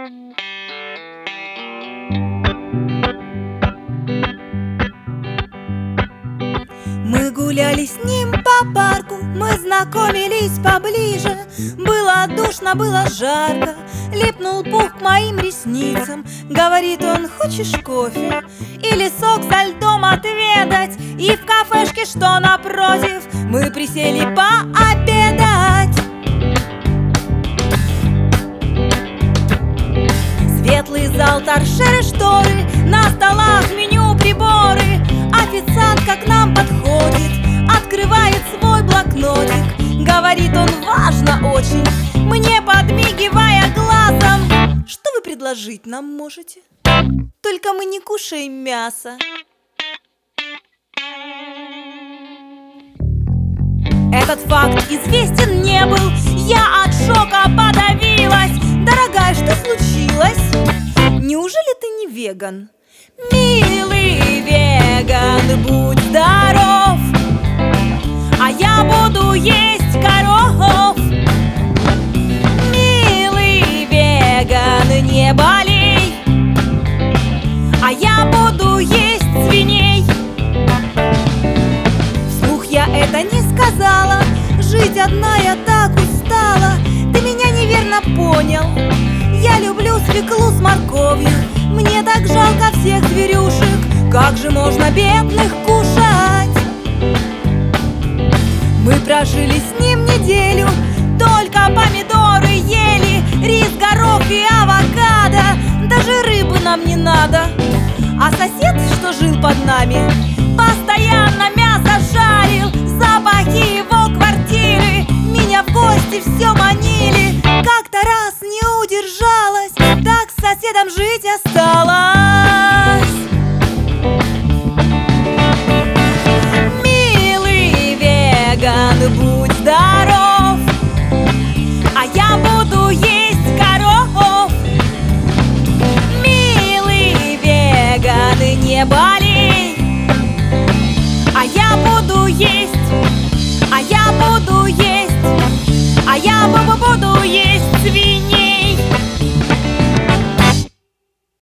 Мы гуляли с ним по парку, мы знакомились поближе. Было душно, было жарко, липнул пух к моим ресницам. Говорит он: хочешь кофе или сок со льдом отведать? И в кафешке, что напротив, мы присели пообедать. Светлый зал, торшеры, шторы, на столах меню, приборы. Официантка к нам подходит, открывает свой блокнотик. Говорит он важно очень, мне подмигивая глазом: что вы предложить нам можете? Только мы не кушаем мясо. Этот факт известен не был, я от шока подавилась. Дорогая, что случилось? Неужели ты не веган? Милый веган, будь здоров, а я буду есть коров. Милый веган, не болей, а я буду есть свиней. Вслух я это не сказала, жить одна я так устала. Ты меня неверно понял, я люблю свеклу с морковью. Мне так жалко всех зверюшек, как же можно бедных кушать? Мы прожили с ним неделю, только помидоры ели, рис, горох и авокадо. Даже рыбы нам не надо. А сосед, что жил под нами, постоянно мясо жарил. Запахи его квартиры меня в гости все манили. Как-то раз не удержалась, так с соседом жить осталась. Милый веган, будь здоров, а я буду есть коров. Милый веган, не боись,